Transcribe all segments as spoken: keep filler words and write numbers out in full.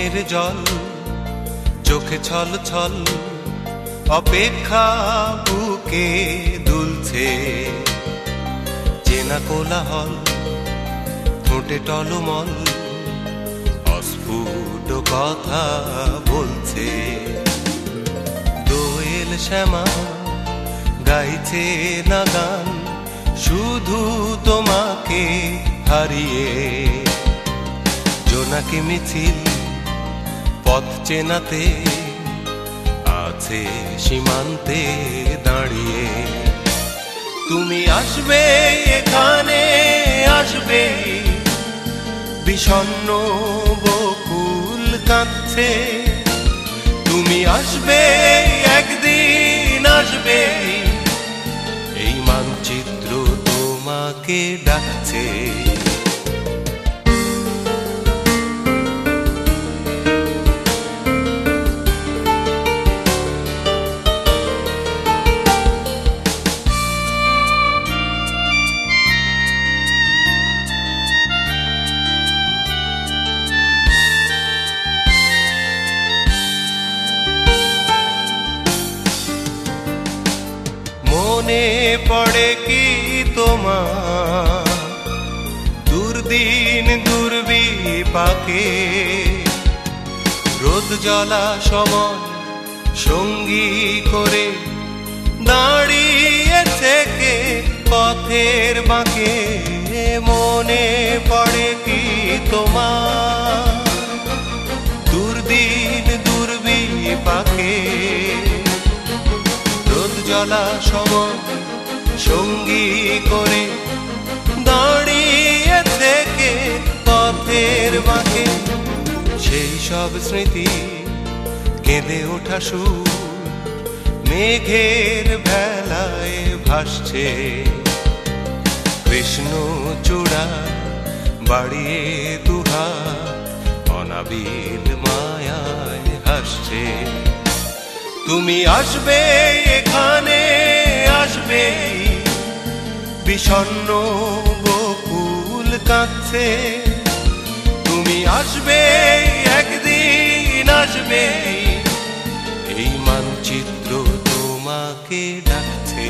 মনের জল চোখে ছল ছল অপেক্ষা বুকে দুলছে চেনা কোলাহল ঠোঁটে টলমল অস্ফুট কথা বলছে দোয়েল শ্যামা গাইছে না গান শুধু তোমাকে হারিয়ে জোনাকি মিছিল পথ চেনাতে আছে সীমান্তে দাঁড়িয়ে তুমি আসবে এখানে আসবে বিষণ্ণ বকুল কাঁদছে তুমি আসবে একদিন আসবে এই মানচিত্র তোমাকে ডাকছে মনে পড়ে কি তোমার দুর্দিন দুর্বিপাকে রোদ জ্বলা সময় সঙ্গী করে দাঁড়িয়েছে কে পথের বাঁকে মনে পড়ে কি তোমার দুর্দিন দুর্বিপাকে জলা সময় সঙ্গী করে দাঁড়িয়েছে কে পথের বাঁকে সেই সব স্মৃতি কেঁদে ওঠা সুর মেঘের ভেলায় ভাসছে কৃষ্ণ চূড়া বাড়িয়ে দুহাত অনাবিল মায়ায় হাসছে তুমি আসবে এখানে আসবে বিষণ্ণ বকুল কাঁদছে তুমি আসবে একদিন আসবে এই মানচিত্র তোমাকে ডাকছে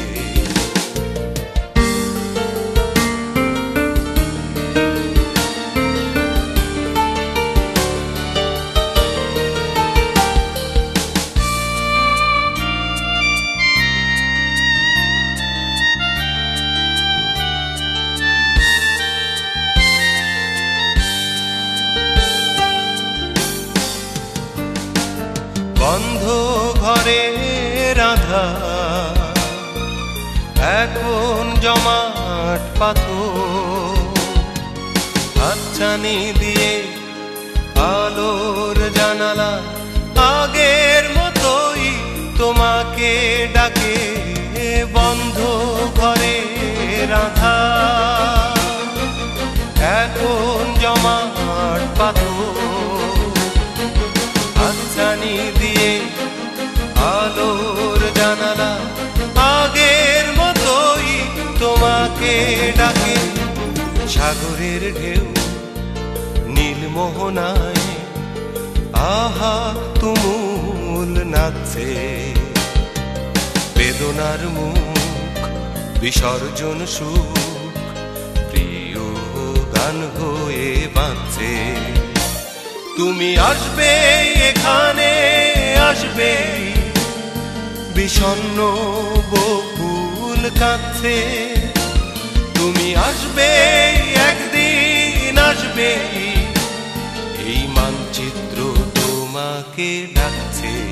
বন্ধ ঘরে রাধা এখন জমাট পাথর হাতছানি দিয়ে আলোর জানালা আগের মতোই তোমাকে ডাকে বন্ধ ঘরে রাধা এখন জমাট পাথর হাতছানি দিয়ে আলোর জানালা আগের মতোই তোমাকে ডাকে সাগরের ঢেউ নীল মোহনায় আহা তুমুল নাচছে বেদনার মুখ বিসর্জন সুখ প্রিয় গান হয়ে বাঁচছে তুমি আসবে এখানে আসবে বিষণ্ণ বকুল কাঁদছে তুমি আসবে একদিন আসবে এই মানচিত্র তোমাকে ডাকছে